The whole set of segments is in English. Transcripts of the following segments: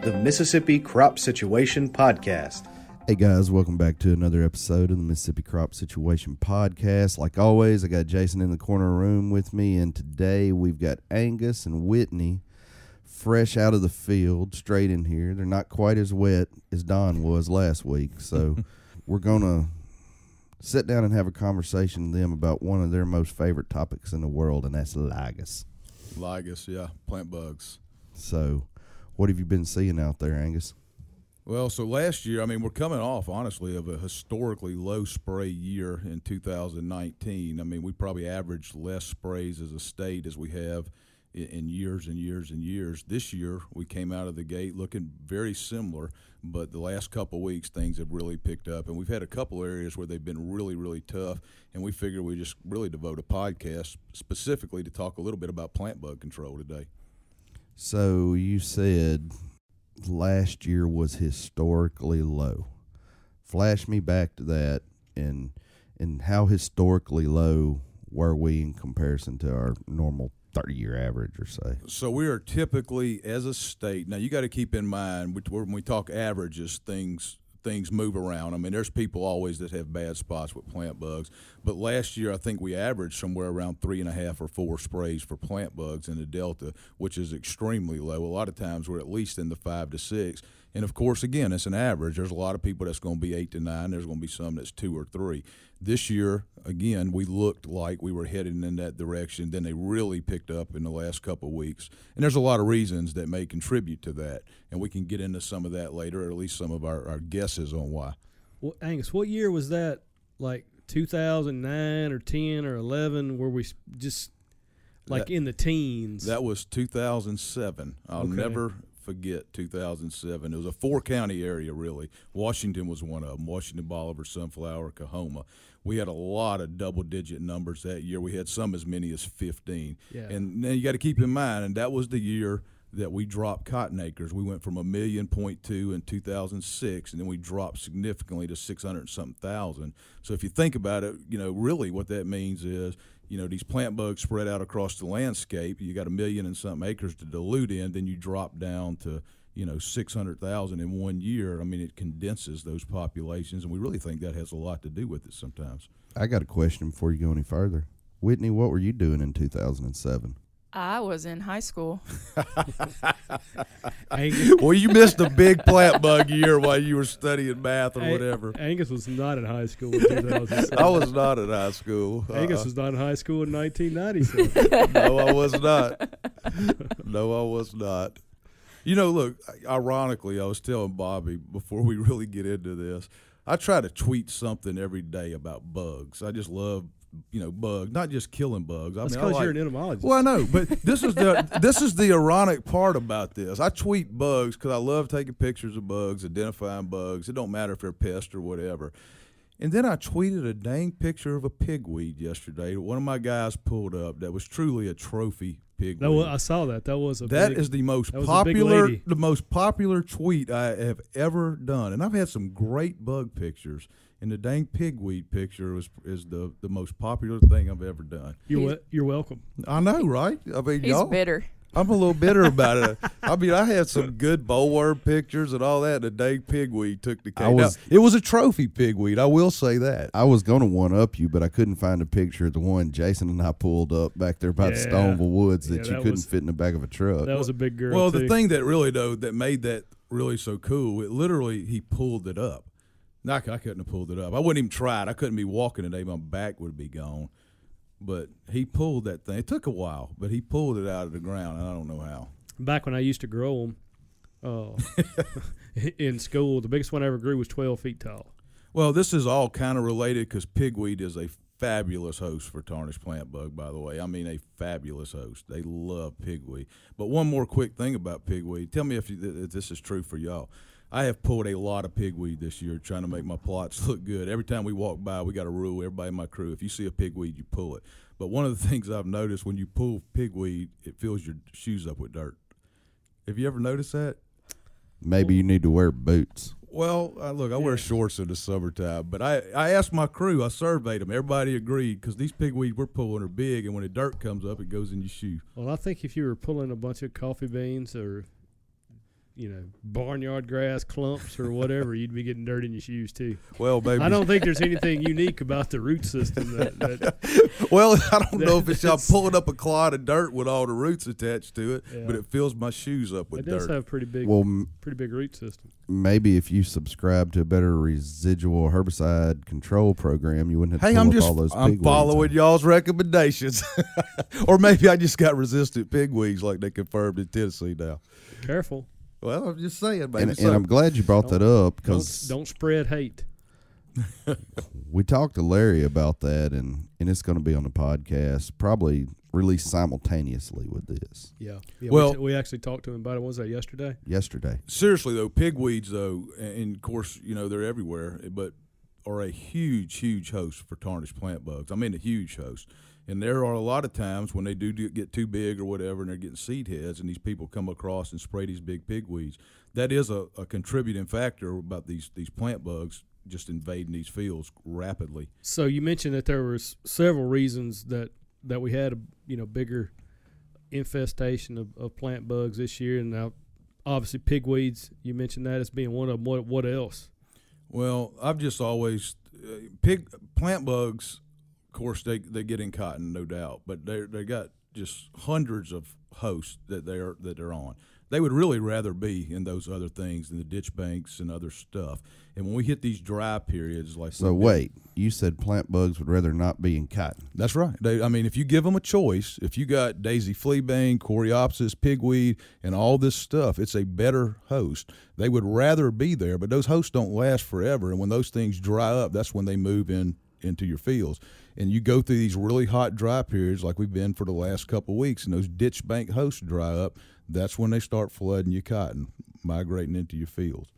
the Mississippi Crop Situation Podcast. Hey guys, welcome back to another episode of the Mississippi Crop Situation Podcast. Like always, I got Jason in the corner room with me, and today we've got Angus and Whitney fresh out of the field, straight in here. They're not quite as wet as Don was last week, so we're going to sit down and have a conversation with them about one of their most favorite topics in the world, and that's ligas. Ligas, yeah, plant bugs. So, what have you been seeing out there, Angus? Well, so last year, I mean, we're coming off, honestly, of a historically low spray year in 2019. I mean, we probably averaged less sprays as a state as we have in years and years and years. This year, we came out of the gate looking very similar, but the last couple of weeks, things have really picked up. And we've had a couple areas where they've been really, really tough, and we figured we just really devote a podcast specifically to talk a little bit about plant bug control today. So, you said last year was historically low. Flash me back to that, and how historically low were we in comparison to our normal 30-year average or say? So we are typically, as a state, now you got to keep in mind when we talk averages, things move around. I mean, there's people always that have bad spots with plant bugs, but last year I think we averaged somewhere around 3.5 or 4 sprays for plant bugs in the Delta, which is extremely low. A lot of times we're at least in the 5 to 6. And, of course, again, it's an average. There's a lot of people that's going to be 8 to 9. There's going to be some that's 2 or 3. This year, again, we looked like we were heading in that direction. Then they really picked up in the last couple of weeks. And there's a lot of reasons that may contribute to that. And we can get into some of that later, or at least some of our guesses on why. Well, Angus, what year was that, like 2009 or 10 or 11, where we just, like, in the teens? That was 2007. I'll never forget 2007. It was a 4-county area, really. Washington was one of them. Washington, Bolivar, Sunflower, Coahoma. We had a lot of double-digit numbers that year. We had some as many as 15. Yeah. And then you got to keep in mind, and that was the year that we dropped cotton acres. We went from 1.2 million in 2006, and then we dropped significantly to 600-something thousand. So if you think about it, really what that means is, these plant bugs spread out across the landscape. You got 1 million and something acres to dilute in, then you drop down to, 600,000 in 1 year. I mean, it condenses those populations, and we really think that has a lot to do with it sometimes. I got a question before you go any further. Whitney, what were you doing in 2007? I was in high school. Well, you missed a big plant bug year while you were studying math or whatever. Angus was not in high school in 2007. I was not in high school. Angus was not in high school in 1997. No, I was not. No, I was not. Look, ironically, I was telling Bobby before we really get into this, I try to tweet something every day about bugs. I just love bugs, not just killing bugs. That's because you're an entomologist. Well, I know, but this is the ironic part about this. I tweet bugs because I love taking pictures of bugs, identifying bugs. It don't matter if they're pests or whatever. And then I tweeted a dang picture of a pigweed yesterday. One of my guys pulled up that was truly a trophy pigweed. I saw that. That is the most popular tweet I have ever done. And I've had some great bug pictures. And the dang pigweed picture is the most popular thing I've ever done. You're welcome. I know, right? I mean, He's bitter. I'm a little bitter about it. I mean, I had some good bollworm pictures and all that, and the dang pigweed took the cake. It was a trophy pigweed, I will say that. I was going to one-up you, but I couldn't find a picture of the one Jason and I pulled up back there by the Stoneville Woods that you couldn't fit in the back of a truck. That was a big girl, Well, too. the thing that really, though, that made that really so cool, he pulled it up. No, I couldn't have pulled it up. I wouldn't even try it. I couldn't be walking today. My back would be gone. But he pulled that thing. It took a while, but he pulled it out of the ground, and I don't know how. Back when I used to grow them in school, the biggest one I ever grew was 12 feet tall. Well, this is all kind of related because pigweed is a fabulous host for tarnished plant bug, by the way. I mean, a fabulous host. They love pigweed. But one more quick thing about pigweed. Tell me if this is true for y'all. I have pulled a lot of pigweed this year trying to make my plots look good. Every time we walk by, we got a rule, everybody in my crew, if you see a pigweed, you pull it. But one of the things I've noticed when you pull pigweed, it fills your shoes up with dirt. Have you ever noticed that? Maybe you need to wear boots. Well, look, I wear shorts in the summertime, but I asked my crew, I surveyed them. Everybody agreed because these pigweed we're pulling are big, and when the dirt comes up, it goes in your shoe. Well, I think if you were pulling a bunch of coffee beans or barnyard grass clumps or whatever, you'd be getting dirt in your shoes too. Well, baby, I don't think there's anything unique about the root system that well, I don't know if it's y'all pulling up a clod of dirt with all the roots attached to it, Yeah. but it fills my shoes up with it does dirt. have pretty big root system. Maybe if you subscribe to a better residual herbicide control program, you wouldn't have Hey, to I'm pull up all those I'm pigweeds. following y'all's recommendations, or maybe I just got resistant pigweeds like they confirmed in Tennessee now. Careful. Well, I'm just saying, baby. And I'm glad you brought that up because Don't spread hate. we talked to Larry about that, and it's going to be on the podcast, probably released simultaneously with this Yeah. Well- we actually talked to him about it. What was that, yesterday? yesterday. Seriously though, pigweeds though, and of course they're everywhere, but are a huge host for tarnished plant bugs. I mean a huge host. And there are a lot of times when they do get too big or whatever, and they're getting seed heads, and these people come across and spray these big pigweeds. That is a contributing factor about these plant bugs just invading these fields rapidly. So you mentioned that there was several reasons that we had a bigger infestation of plant bugs this year, and now obviously pigweeds. You mentioned that as being one of them. What else? Well, I've just always plant bugs. Of course, they get in cotton, no doubt, but they got just hundreds of hosts that they're on. They would really rather be in those other things than the ditch banks and other stuff. And when we hit these dry periods, like So wait, you said plant bugs would rather not be in cotton. that's right. If you give them a choice, if you got daisy fleabane, coreopsis, pigweed, and all this stuff, it's a better host. They would rather be there, but those hosts don't last forever. And when those things dry up, that's when they move into your fields. And you go through these really hot dry periods like we've been for the last couple of weeks, and those ditch bank hosts dry up, that's when they start flooding your cotton, migrating into your fields.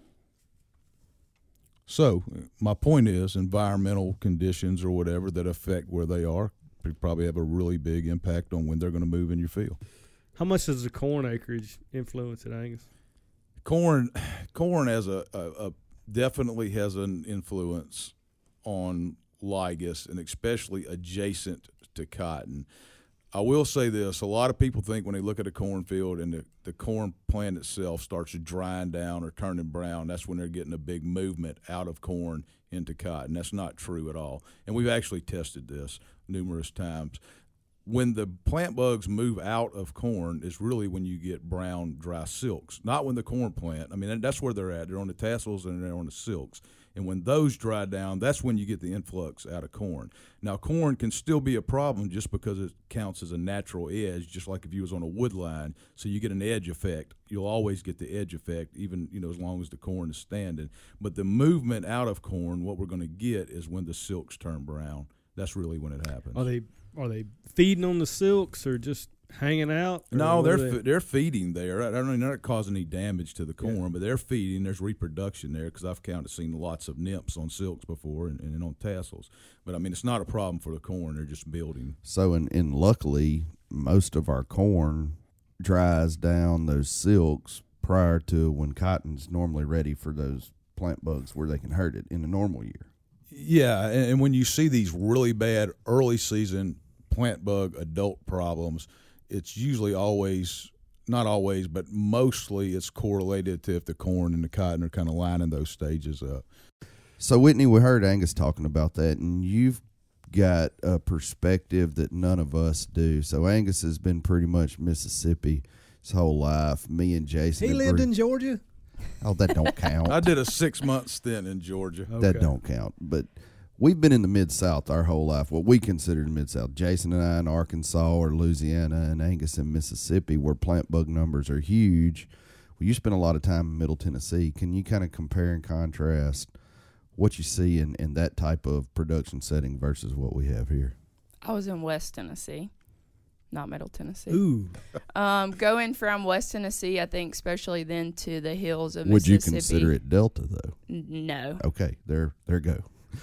So my point is environmental conditions or whatever that affect where they are probably have a really big impact on when they're going to move in your field. How much does the corn acreage influence it, Angus? Corn has a definitely has an influence on ligus, and especially adjacent to cotton. I will say this, a lot of people think when they look at a cornfield and the corn plant itself starts drying down or turning brown, that's when they're getting a big movement out of corn into cotton. That's not true at all. And we've actually tested this numerous times. When the plant bugs move out of corn is really when you get brown, dry silks, not when the corn plant. That's where they're at. They're on the tassels and they're on the silks. And when those dry down, that's when you get the influx out of corn. Now, corn can still be a problem just because it counts as a natural edge, just like if you was on a wood line. So you get an edge effect. You'll always get the edge effect, even as long as the corn is standing. But the movement out of corn, what we're going to get is when the silks turn brown. That's really when it happens. Are they feeding on the silks or just hanging out? No, they're feeding there. I don't know, they're not causing any damage to the corn, Yeah. but they're feeding. There's reproduction there because I've seen lots of nymphs on silks before and on tassels. But it's not a problem for the corn. They're just building. So, and luckily, most of our corn dries down those silks prior to when cotton's normally ready for those plant bugs where they can hurt it in a normal year. Yeah, and when you see these really bad early season plant bug adult problems, it's usually not always, but mostly it's correlated to if the corn and the cotton are kind of lining those stages up. So, Whitney, we heard Angus talking about that, and you've got a perspective that none of us do. So, Angus has been pretty much Mississippi his whole life. Me and Jason. He lived in Georgia? Oh, that don't count. I did a 6-month stint in Georgia. That don't count. But we've been in the Mid-South our whole life, what we consider the Mid-South. Jason and I in Arkansas or Louisiana, and Angus in Mississippi, where plant bug numbers are huge. Well, you spend a lot of time in Middle Tennessee. Can you kind of compare and contrast what you see in that type of production setting versus what we have here? I was in West Tennessee, not Middle Tennessee. Ooh. Going from West Tennessee, I think, especially then to the hills of Would you Mississippi. consider it Delta, though? No. Okay, there go.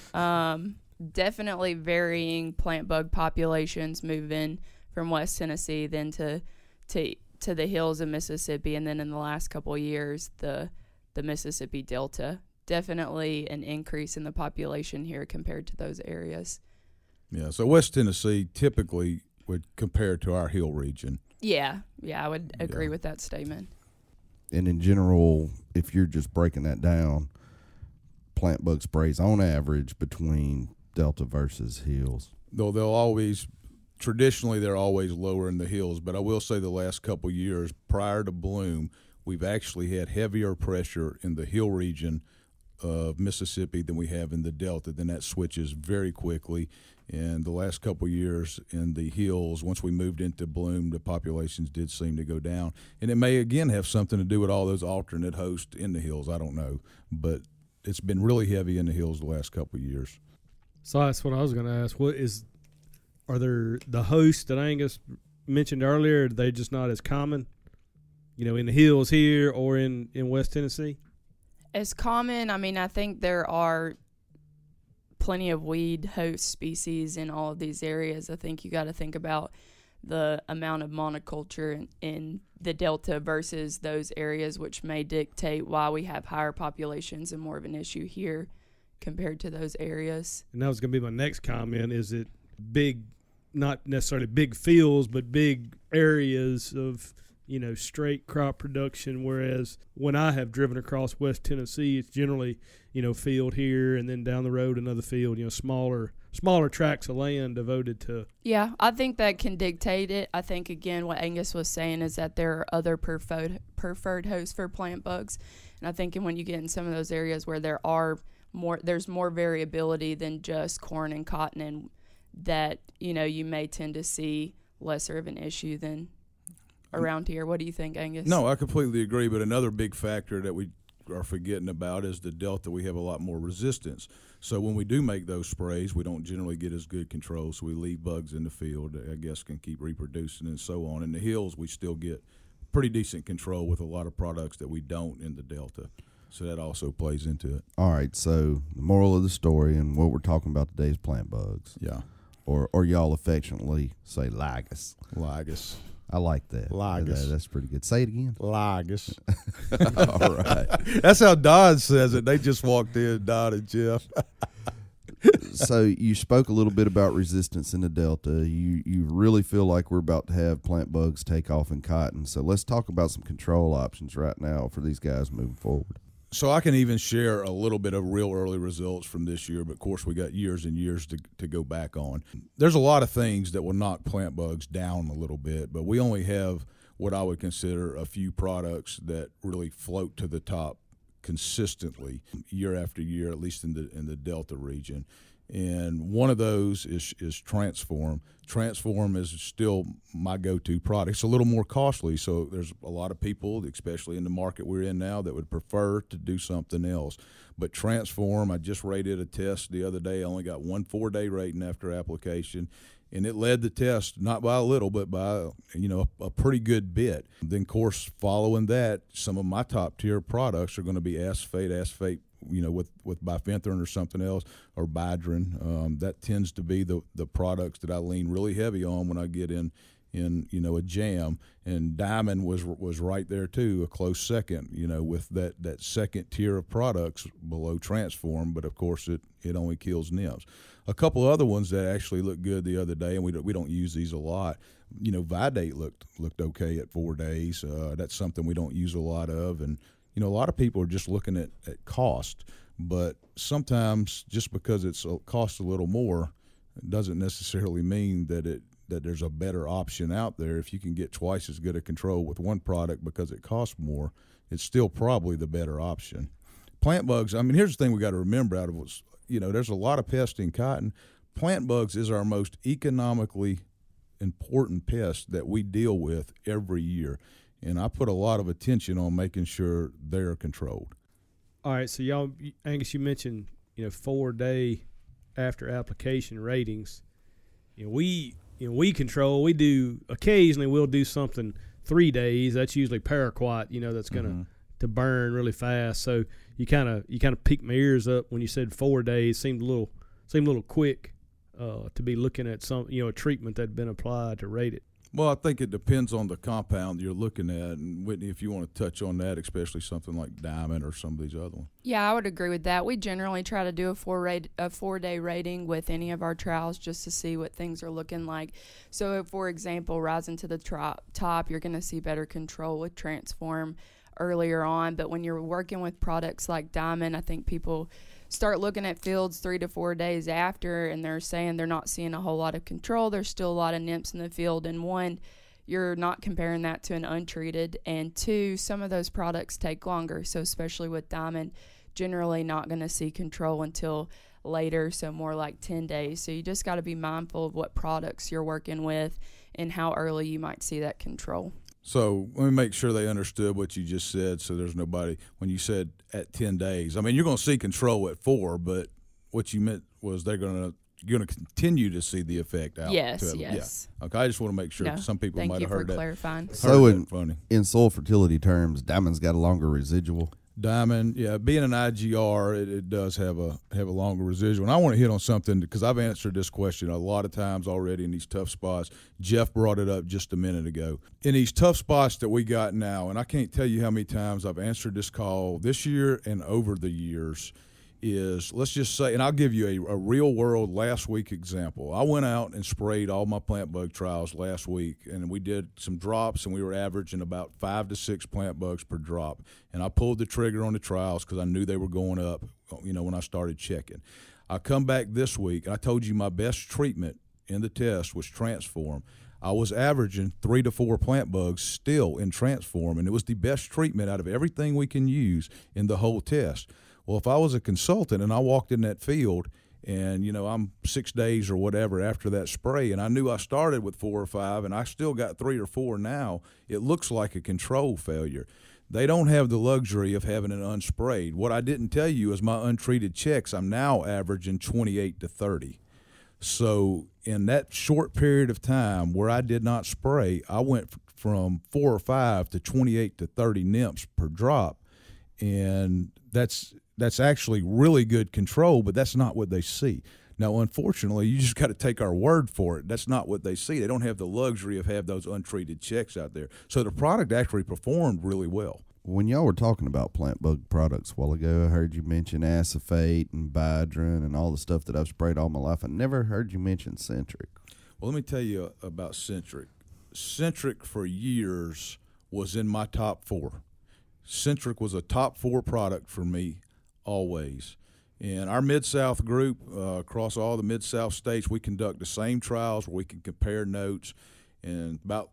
Definitely varying plant bug populations moving from West Tennessee then to the hills of Mississippi, and then in the last couple of years the Mississippi Delta. Definitely an increase in the population here compared to those areas. Yeah, so West Tennessee typically would compare to our hill region. Yeah, I would agree with that statement. And in general, if you're just breaking that down, plant bug sprays on average between Delta versus Hills. Though traditionally they're always lower in the hills, but I will say the last couple of years prior to bloom, we've actually had heavier pressure in the hill region of Mississippi than we have in the Delta. Then that switches very quickly. And the last couple of years in the hills, once we moved into bloom, the populations did seem to go down. And it may again have something to do with all those alternate hosts in the hills. I don't know, but it's been really heavy in the hills the last couple of years. So that's what I was going to ask. Are there the hosts that Angus mentioned earlier? Are they just not as common, in the hills here or in West Tennessee? As common, I mean, I think there are plenty of weed host species in all of these areas. I think you got to think about the amount of monoculture in the Delta versus those areas, which may dictate why we have higher populations and more of an issue here compared to those areas. And that was going to be my next comment. Is it big, not necessarily big fields, but big areas of straight crop production, whereas when I have driven across West Tennessee, it's generally, field here and then down the road another field, smaller tracts of land devoted to. Yeah, I think that can dictate it. I think, again, what Angus was saying is that there are other preferred hosts for plant bugs. And I think when you get in some of those areas where there's more variability than just corn and cotton, and that, you may tend to see lesser of an issue than around here. What do you think, Angus? No, I completely agree. But another big factor that we are forgetting about is the Delta. We have a lot more resistance. So when we do make those sprays, we don't generally get as good control. So we leave bugs in the field that I guess can keep reproducing and so on. In the hills, we still get pretty decent control with a lot of products that we don't in the Delta. So that also plays into it. All right. So the moral of the story and what we're talking about today is plant bugs. Yeah. Or y'all affectionately say ligus. Ligus. I like that. Ligus. That's pretty good. Say it again. Ligus. All right. That's how Don says it. They just walked in, Don and Jeff. So you spoke a little bit about resistance in the Delta. You really feel like we're about to have plant bugs take off in cotton. So let's talk about some control options right now for these guys moving forward. So I can even share a little bit of real early results from this year, but of course we got years and years to go back on. There's a lot of things that will knock plant bugs down a little bit, but we only have what I would consider a few products that really float to the top consistently year after year, at least in the Delta region. And one of those is Transform. Transform is still my go-to product. It's a little more costly, so there's a lot of people, especially in the market we're in now, that would prefer to do something else. But Transform, I just rated a test the other day. I only got 1 4-day rating after application, and it led the test not by a little, but by a pretty good bit. Then, of course, following that, some of my top-tier products are going to be Asphate, with bifenthrin or something else, or Bidrin. That tends to be the products that I lean really heavy on when I get in a jam. And Diamond was right there too, a close second, with that second tier of products below Transform. But of course it only kills nymphs. A couple other ones that actually looked good the other day, and we don't use these a lot. Vidate looked okay at 4 days. That's something we don't use a lot of, and a lot of people are just looking at cost, but sometimes just because it costs a little more doesn't necessarily mean that there's a better option out there. If you can get twice as good a control with one product because it costs more, it's still probably the better option. Plant bugs, here's the thing we got to remember out of what's, there's a lot of pests in cotton. Plant bugs is our most economically important pest that we deal with every year. And I put a lot of attention on making sure they're controlled. All right, so y'all, Angus, you mentioned 4-day after application ratings. We control. We do occasionally. We'll do something 3 days. That's usually paraquat. That's gonna to burn really fast. So you kind of piqued my ears up when you said 4 days. Seemed a little quick to be looking at some a treatment that had been applied to rate it. Well, I think it depends on the compound you're looking at, and Whitney, if you want to touch on that, especially something like Diamond or some of these other ones. Yeah, I would agree with that. We generally try to do a 4-day rating with any of our trials just to see what things are looking like. So, if, for example, rising to the top, you're going to see better control with Transform earlier on. But when you're working with products like Diamond, I think people start looking at fields 3 to 4 days after, and they're saying they're not seeing a whole lot of control. There's still a lot of nymphs in the field, and one, you're not comparing that to an untreated, and two, some of those products take longer. So especially with Diamond, generally not going to see control until later, so more like 10 days. So you just got to be mindful of what products you're working with and how early you might see that control. So let me make sure they understood what you just said, so there's nobody, when you said at 10 days. I mean, you're going to see control at 4, but what you meant was you're going to continue to see the effect out. Yes, to yes. Yeah. Okay, I just want to make sure. No, Some people might have heard that. Thank you for clarifying. So Funny. in soil fertility terms, Diamond's got a longer residual. Diamond, yeah, being an IGR, it does have a longer residual. And I want to hit on something because I've answered this question a lot of times already in these tough spots. Jeff brought it up just a minute ago. In these tough spots that we got now, and I can't tell you how many times I've answered this call this year and over the years, is, let's just say, and I'll give you a real-world last week example. I went out and sprayed all my plant bug trials last week, and we did some drops, and we were averaging about 5 to 6 plant bugs per drop. And I pulled the trigger on the trials because I knew they were going up, when I started checking. I come back this week, and I told you my best treatment in the test was Transform. I was averaging 3 to 4 plant bugs still in Transform, and it was the best treatment out of everything we can use in the whole test. Well, if I was a consultant and I walked in that field and, I'm 6 days or whatever after that spray, and I knew I started with 4 or 5 and I still got 3 or 4 now, it looks like a control failure. They don't have the luxury of having it unsprayed. What I didn't tell you is my untreated checks, I'm now averaging 28 to 30. So in that short period of time where I did not spray, I went from 4 or 5 to 28 to 30 nymphs per drop, and that's actually really good control, but that's not what they see. Now, unfortunately, you just got to take our word for it. That's not what they see. They don't have the luxury of having those untreated checks out there. So the product actually performed really well. When y'all were talking about plant bug products a while ago, I heard you mention Acephate and Bidrin and all the stuff that I've sprayed all my life. I never heard you mention Centric. Well, let me tell you about Centric. Centric for years was in my top 4. Centric was a top 4 product for me always. In our Mid-South group, across all the Mid-South states, we conduct the same trials where we can compare notes. And about,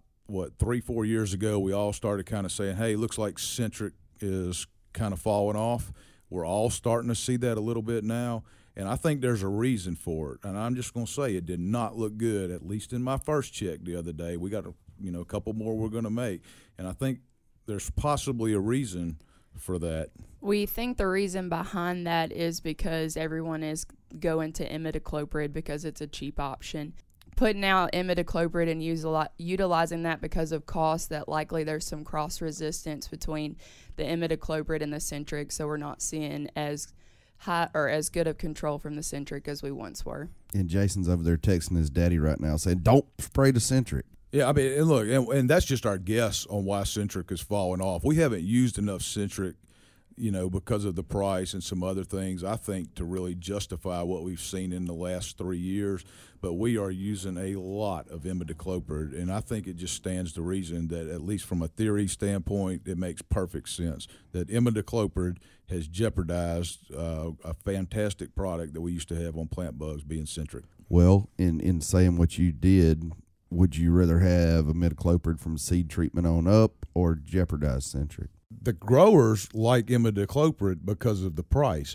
3-4 years ago, we all started kind of saying, hey, looks like Centric is kind of falling off. We're all starting to see that a little bit now. And I think there's a reason for it. And I'm just going to say it did not look good, at least in my first check the other day. We got a couple more we're going to make. And I think there's possibly a reason for that. We think the reason behind that is because everyone is going to imidacloprid because it's a cheap option. Putting out imidacloprid and utilizing that because of cost, that likely there's some cross resistance between the imidacloprid and the Centric, so we're not seeing as high or as good of control from the Centric as we once were. And Jason's over there texting his daddy right now saying, don't spray the Centric. Yeah, I mean, and look, and that's just our guess on why Centric is falling off. We haven't used enough Centric, because of the price and some other things, I think, to really justify what we've seen in the last 3 years. But we are using a lot of imidacloprid, and I think it just stands to reason that, at least from a theory standpoint, it makes perfect sense that imidacloprid has jeopardized a fantastic product that we used to have on plant bugs, being Centric. Well, in saying what you did, would you rather have imidacloprid from seed treatment on up or jeopardize Centric? The growers like imidacloprid because of the price.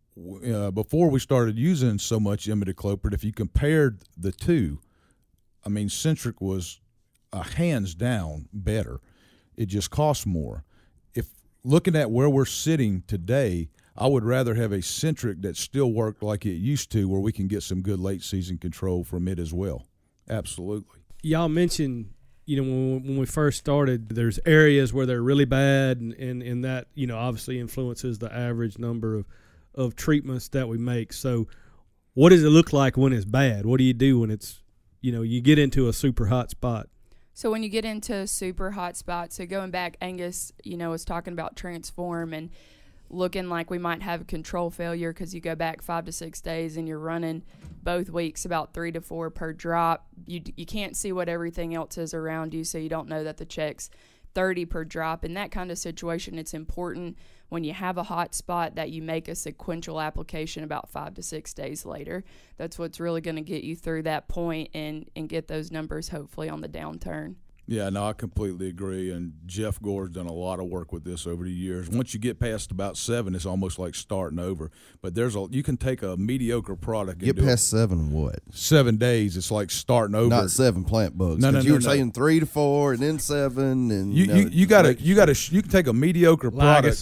Before we started using so much imidacloprid, if you compared the two, I mean, Centric was hands down better. It just costs more. If looking at where we're sitting today, I would rather have a Centric that still worked like it used to, where we can get some good late season control from it as well. Absolutely. Y'all mentioned, when we first started, there's areas where they're really bad, and that, obviously influences the average number of treatments that we make. So what does it look like when it's bad? What do you do when it's, you get into a super hot spot? So when you get into super hot spots, so going back, Angus, was talking about transform and looking like we might have a control failure because you go back 5 to 6 days and you're running both weeks about 3 to 4 per drop. You can't see what everything else is around you, so you don't know that the check's 30 per drop. In that kind of situation, it's important when you have a hot spot that you make a sequential application about 5 to 6 days later. That's what's really going to get you through that point and get those numbers hopefully on the downturn. Yeah, no, I completely agree. And Jeff Gore's done a lot of work with this over the years. Once you get past about 7, it's almost like starting over. But you can take a mediocre product and Get past 7 what? 7 days. It's like starting over. Not 7 plant bugs. No, you were saying 3 to 4 and then 7 and you can take a mediocre product.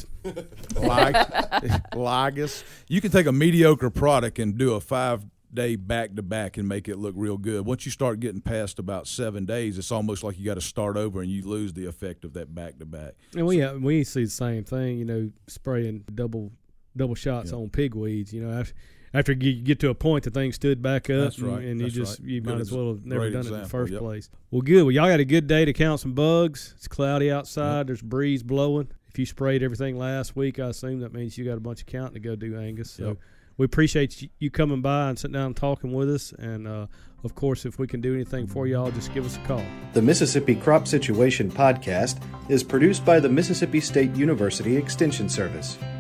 Ligas. You can take a mediocre product and do a 5-day back-to-back and make it look real good. Once you start getting past about 7 days, it's almost like you got to start over and you lose the effect of that back-to-back. And we see the same thing, spraying double shots on pigweeds. After you get to a point, the thing stood back up. That's right. And you might as well have never done it in the first Yep. place. Well, good. Well, y'all got a good day to count some bugs. It's cloudy outside. Yep. There's a breeze blowing. If you sprayed everything last week, I assume that means you got a bunch of counting to go do, Angus. So Yep. we appreciate you coming by and sitting down and talking with us. And, of course, if we can do anything for y'all, just give us a call. The Mississippi Crop Situation Podcast is produced by the Mississippi State University Extension Service.